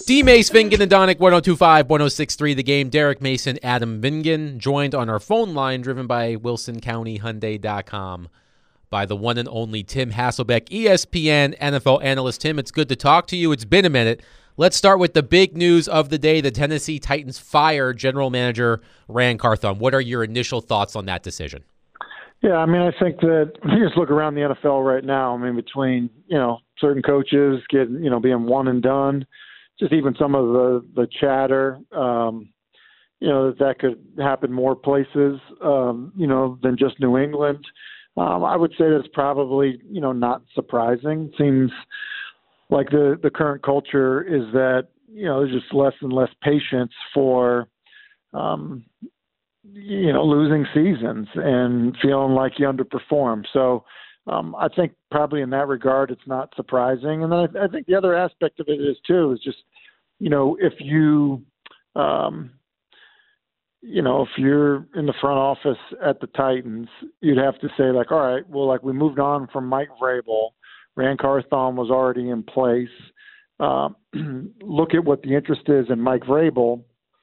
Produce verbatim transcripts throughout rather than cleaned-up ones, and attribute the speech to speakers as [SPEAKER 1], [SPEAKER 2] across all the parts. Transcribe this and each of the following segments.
[SPEAKER 1] D. Mace, Vingan, and Donick, one oh two five, one oh six three, The Game. Derek Mason, Adam Vingan, joined on our phone line, driven by Wilson County Hyundai dot com, by the one and only Tim Hasselbeck, E S P N N F L analyst. Tim, it's good to talk to you. It's been a minute. Let's start with the big news of the day. The Tennessee Titans fire general manager Ran Carthon. What are your initial thoughts on that decision?
[SPEAKER 2] Yeah, I mean, I think that if you just look around the N F L right now, I mean, between, you know, certain coaches getting, you know, being one and done, just even some of the, the chatter, um, you know, that that could happen more places, um, you know, than just New England. Um, I would say that's probably, you know, not surprising. Seems like the, the current culture is that, you know, there's just less and less patience for, um, you know, losing seasons and feeling like you underperform. So um, I think probably in that regard, it's not surprising. And then I, I think the other aspect of it is too, is just, you know, if you, um, you know, if you're in the front office at the Titans, you'd have to say like, all right, well, like we moved on from Mike Vrabel. Ran Carthon was already in place. Um, look at what the interest is in Mike Vrabel.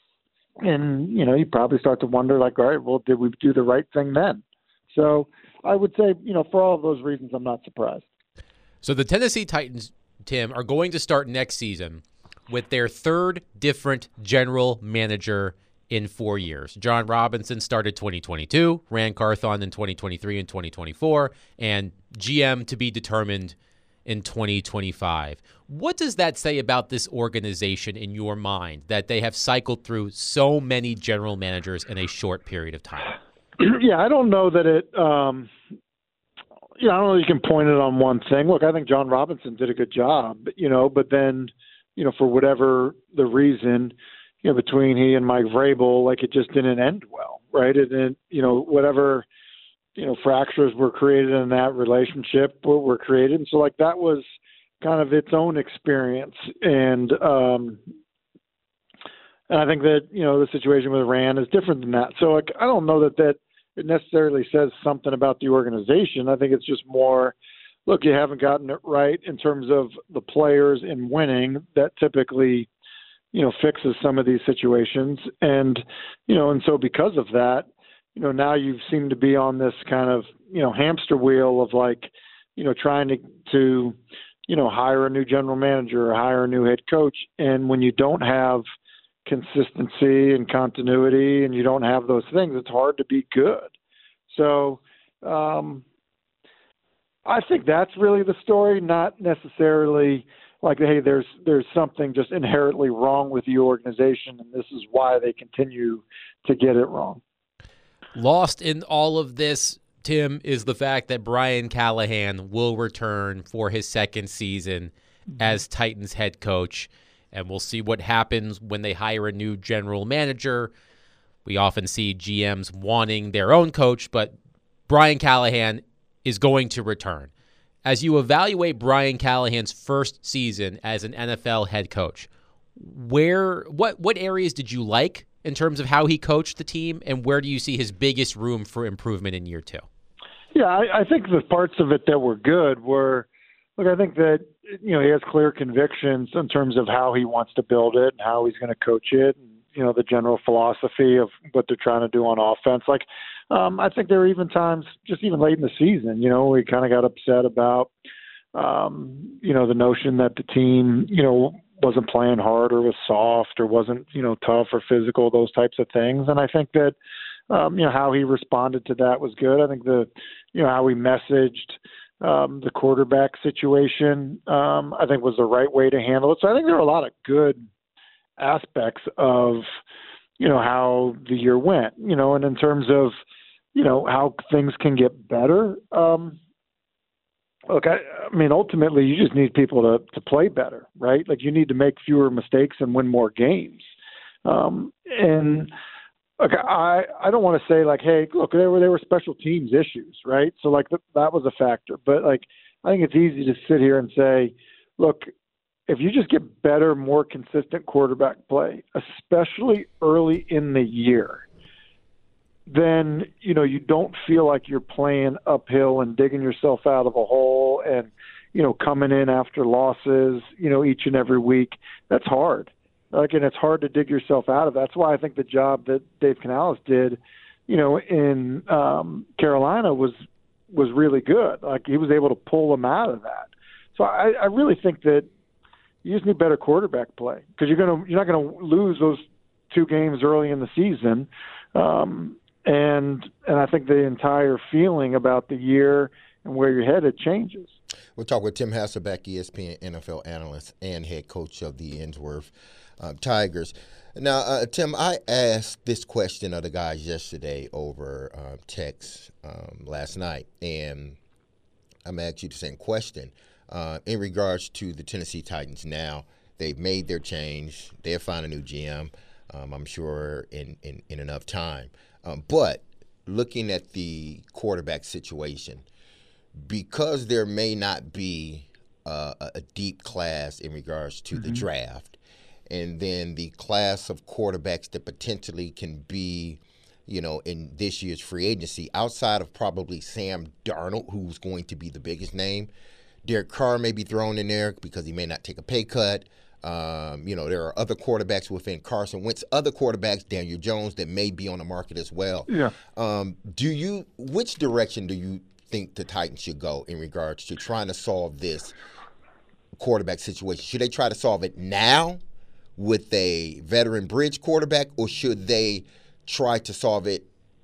[SPEAKER 2] And, you know, you probably start to wonder like, all right, well, did we do the right thing then? So I would say, you know, for all of those reasons, I'm not surprised.
[SPEAKER 1] So the Tennessee Titans, Tim, are going to start next season with their third different general manager in four years. John Robinson started twenty twenty-two, Ran Carthon in twenty twenty-three and twenty twenty-four, and G M to be determined in twenty twenty-five. What does that say about this organization in your mind, that they have cycled through so many general managers in a short period of time?
[SPEAKER 2] Yeah, I don't know that it um, – you know, I don't know if you can point it on one thing. Look, I think John Robinson did a good job, you know, but then, you know, for whatever the reason, you know, between he and Mike Vrabel, like it just didn't end well, right? It didn't, you know, whatever – you know, fractures were created in that relationship were, were created. And so like that was kind of its own experience. And, um, and I think that, you know, the situation with Ran is different than that. So like, I don't know that that it necessarily says something about the organization. I think it's just more, look, you haven't gotten it right in terms of the players and winning. That typically, you know, fixes some of these situations. And, you know, and so because of that, you know, now you seem to be on this kind of, you know, hamster wheel of like, you know, trying to, to, you know, hire a new general manager or hire a new head coach. And when you don't have consistency and continuity and you don't have those things, it's hard to be good. So um, I think that's really the story, not necessarily like, hey, there's, there's something just inherently wrong with the organization and this is why they continue to get it wrong.
[SPEAKER 1] Lost in all of this, Tim, is the fact that Brian Callahan will return for his second season as Titans head coach, and we'll see what happens when they hire a new general manager. We often see G Ms wanting their own coach, but Brian Callahan is going to return. As you evaluate Brian Callahan's first season as an N F L head coach, where what what areas did you like in terms of how he coached the team, and where do you see his biggest room for improvement in year two?
[SPEAKER 2] Yeah, I, I think the parts of it that were good were, look, I think that, you know, he has clear convictions in terms of how he wants to build it and how he's going to coach it, and, you know, the general philosophy of what they're trying to do on offense. Like, um, I think there were even times, just even late in the season, you know, we kind of got upset about, um, you know, the notion that the team, you know, wasn't playing hard or was soft or wasn't, you know, tough or physical, those types of things. And I think that, um, you know, how he responded to that was good. I think the, you know, how he messaged um, the quarterback situation, um, I think was the right way to handle it. So I think there are a lot of good aspects of, you know, how the year went, you know, and in terms of, you know, how things can get better. Um, Look, I, I mean, ultimately, you just need people to, to play better, right? Like, you need to make fewer mistakes and win more games. Um, and look, I, I don't want to say like, hey, look, there were there were special teams issues, right? So like th- that was a factor. But like, I think it's easy to sit here and say, look, if you just get better, more consistent quarterback play, especially early in the year, then, you know, you don't feel like you're playing uphill and digging yourself out of a hole and you know, coming in after losses, you know, each and every week. That's hard. Like, and it's hard to dig yourself out of. That's why I think the job that Dave Canales did, you know, in um, Carolina was was really good. Like, he was able to pull them out of that. So I, I really think that you just need better quarterback play, because you're gonna you're not gonna lose those two games early in the season, um, and and I think the entire feeling about the year and where you're headed changes.
[SPEAKER 3] We'll talk with Tim Hasselbeck, E S P N N F L analyst and head coach of the Innsworth uh, Tigers. Now, uh, Tim, I asked this question of the guys yesterday over uh, text um, last night, and I'm going to ask you the same question uh, in regards to the Tennessee Titans. Now, they've made their change. They'll find a new G M, um, I'm sure, in, in, in enough time. Um, but looking at the quarterback situation, because there may not be uh, a deep class in regards to mm-hmm. the draft, and then the class of quarterbacks that potentially can be, you know, in this year's free agency, outside of probably Sam Darnold, who's going to be the biggest name. Derek Carr may be thrown in there because he may not take a pay cut. Um, you know, there are other quarterbacks within Carson Wentz, other quarterbacks, Daniel Jones, that may be on the market as well.
[SPEAKER 2] Yeah.
[SPEAKER 3] Um, do you, which direction do you think the Titans should go in regards to trying to solve this quarterback situation? Should they try to solve it now with a veteran bridge quarterback, or should they try to solve it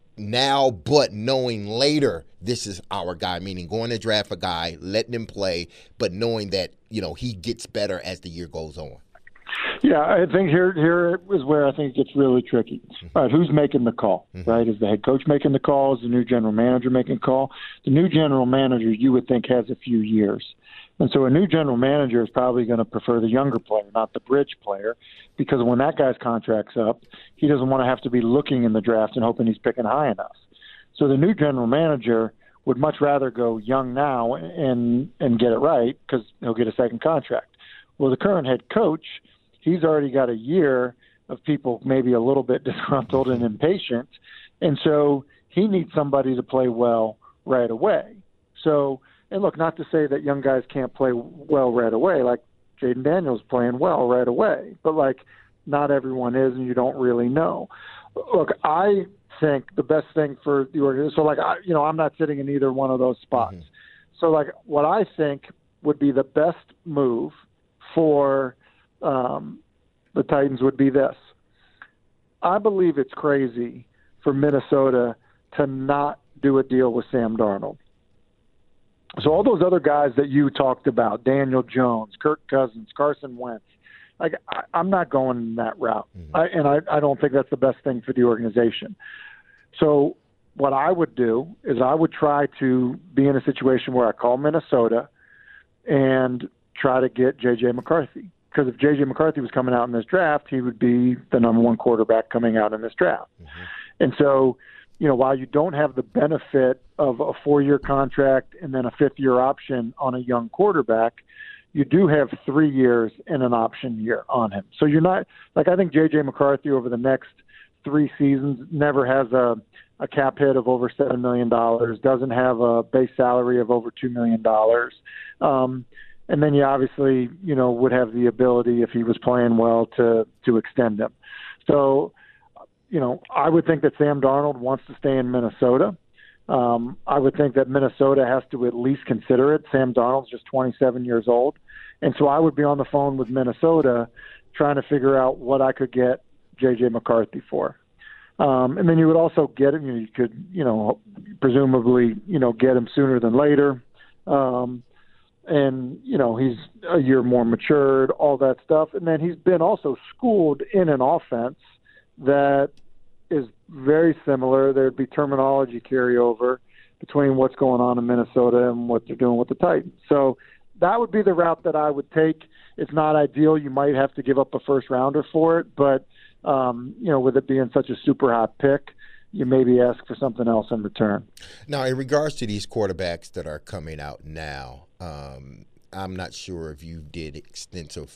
[SPEAKER 3] now but knowing later this is our guy, meaning going to draft a guy, letting him play, but knowing that, you know, he gets better as the year goes on?
[SPEAKER 2] Yeah, I think here here is where I think it gets really tricky. Mm-hmm. All right, who's making the call, mm-hmm. right? Is the head coach making the call? Is the new general manager making a call? The new general manager, you would think, has a few years. And so a new general manager is probably going to prefer the younger player, not the bridge player, because when that guy's contract's up, he doesn't want to have to be looking in the draft and hoping he's picking high enough. So the new general manager would much rather go young now and and get it right, because he'll get a second contract. Well, the current head coach, he's already got a year of people maybe a little bit disgruntled and impatient, and so he needs somebody to play well right away. So, and look, not to say that young guys can't play well right away, like Jaden Daniels playing well right away, but like not everyone is, and you don't really know. Look, I think the best thing for the organization, so like, I, you know, I'm not sitting in either one of those spots. Mm-hmm. So like what I think would be the best move for um, the Titans would be this. I believe it's crazy for Minnesota to not do a deal with Sam Darnold. So all those other guys that you talked about, Daniel Jones, Kirk Cousins, Carson Wentz, like I, I'm not going that route, mm-hmm. I, and I, I don't think that's the best thing for the organization. So what I would do is I would try to be in a situation where I call Minnesota and try to get J J McCarthy. Because if J J McCarthy was coming out in this draft, he would be the number one quarterback coming out in this draft. Mm-hmm. And so, you know, while you don't have the benefit of a four-year contract and then a fifth-year option on a young quarterback, you do have three years and an option year on him. So you're not – like I think J J McCarthy over the next three seasons never has a, a cap hit of over seven million dollars, doesn't have a base salary of over two million dollars. Um, and then you obviously, you know, would have the ability, if he was playing well, to to extend him. So – you know, I would think that Sam Darnold wants to stay in Minnesota. Um, I would think that Minnesota has to at least consider it. Sam Darnold's just twenty-seven years old. And so I would be on the phone with Minnesota trying to figure out what I could get J J McCarthy for. Um, and then you would also get him, you know, you could, you know, presumably, you know, get him sooner than later. Um, and, you know, he's a year more matured, all that stuff. And then he's been also schooled in an offense that is very similar. There'd be terminology carryover between what's going on in Minnesota and what they're doing with the Titans. So that would be the route that I would take. It's not ideal. You might have to give up a first rounder for it, but um, you know, with it being such a super hot pick, you maybe ask for something else in return.
[SPEAKER 3] Now, in regards to these quarterbacks that are coming out now, um, I'm not sure if you did extensive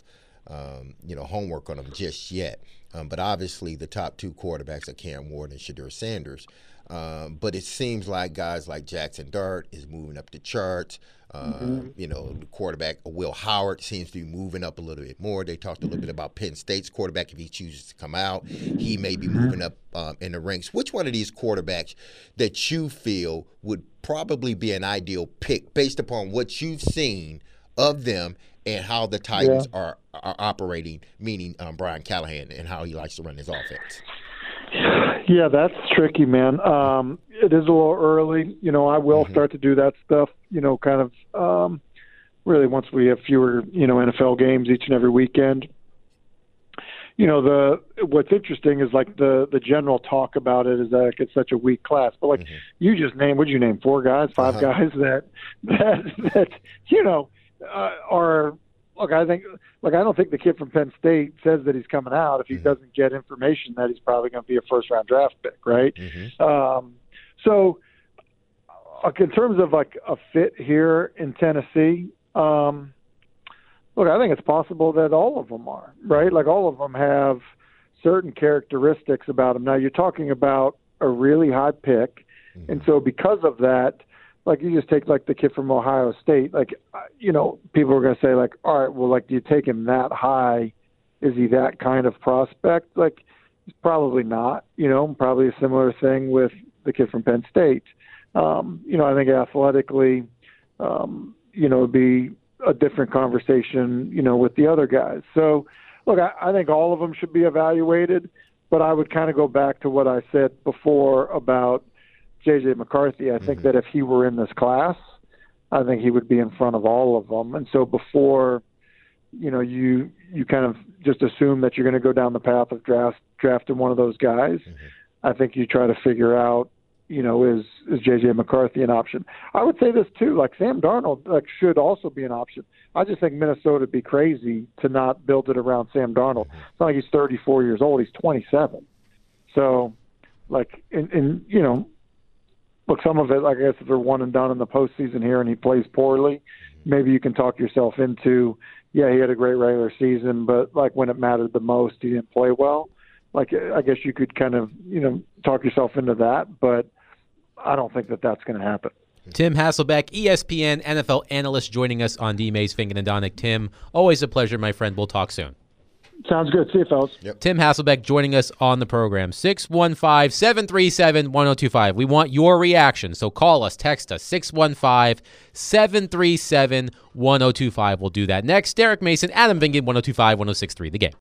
[SPEAKER 3] um, you know, homework on them just yet. Um, but obviously, the top two quarterbacks are Cam Ward and Shedeur Sanders. Um, but it seems like guys like Jackson Dart is moving up the charts. Um, mm-hmm. You know, the quarterback, Will Howard, seems to be moving up a little bit more. They talked a little bit about Penn State's quarterback. If he chooses to come out, he may be moving up um, in the ranks. Which one of these quarterbacks that you feel would probably be an ideal pick based upon what you've seen of them and how the Titans yeah. are, are operating, meaning um, Brian Callahan and how he likes to run his offense?
[SPEAKER 2] Yeah, that's tricky, man. Um, it is a little early. You know, I will mm-hmm. start to do that stuff, you know, kind of um, really once we have fewer, you know, N F L games each and every weekend. You know, the what's interesting is like the, the general talk about it is that it's such a weak class. But like mm-hmm. you just named, what'd you name, four guys, five uh-huh. guys that, that, that, you know, uh, are – Look, I think, look, I don't think the kid from Penn State says that he's coming out if he mm-hmm. doesn't get information that he's probably going to be a first-round draft pick, right? Mm-hmm. Um, so, like, in terms of like a fit here in Tennessee, um, look, I think it's possible that all of them are, right? Like, all of them have certain characteristics about them. Now, you're talking about a really high pick, mm-hmm. and so because of that. Like, you just take, like, the kid from Ohio State. Like, you know, people are going to say, like, all right, well, like, do you take him that high? Is he that kind of prospect? Like, probably not, you know, probably a similar thing with the kid from Penn State. Um, you know, I think athletically, um, you know, it'd be a different conversation, you know, with the other guys. So, look, I, I think all of them should be evaluated, but I would kind of go back to what I said before about J J McCarthy. I think mm-hmm. that if he were in this class, I think he would be in front of all of them. And so before, you know, you you kind of just assume that you're going to go down the path of draft drafting one of those guys, mm-hmm. I think you try to figure out, you know, is is J J McCarthy an option? I would say this too, like Sam Darnold like should also be an option. I just think Minnesota would be crazy to not build it around Sam Darnold. Mm-hmm. It's not like he's thirty-four years old; he's twenty-seven. So, like, in, in you know. Look, some of it, like I guess, if they're one and done in the postseason here and he plays poorly, maybe you can talk yourself into, yeah, he had a great regular season, but like when it mattered the most, he didn't play well. Like, I guess you could kind of, you know, talk yourself into that, but I don't think that that's going to happen.
[SPEAKER 1] Tim Hasselbeck, E S P N N F L analyst, joining us on D. Mays, Finken, and Donick. Tim, always a pleasure, my friend. We'll talk soon.
[SPEAKER 2] Sounds good. See you, fellas.
[SPEAKER 1] Yep. Tim Hasselbeck joining us on the program. six one five, seven three seven, one oh two five. We want your reaction, so call us, text us, six one five, seven three seven, one oh two five. We'll do that next. Derek Mason, Adam Vingan, one oh two five, one oh six three, The Game.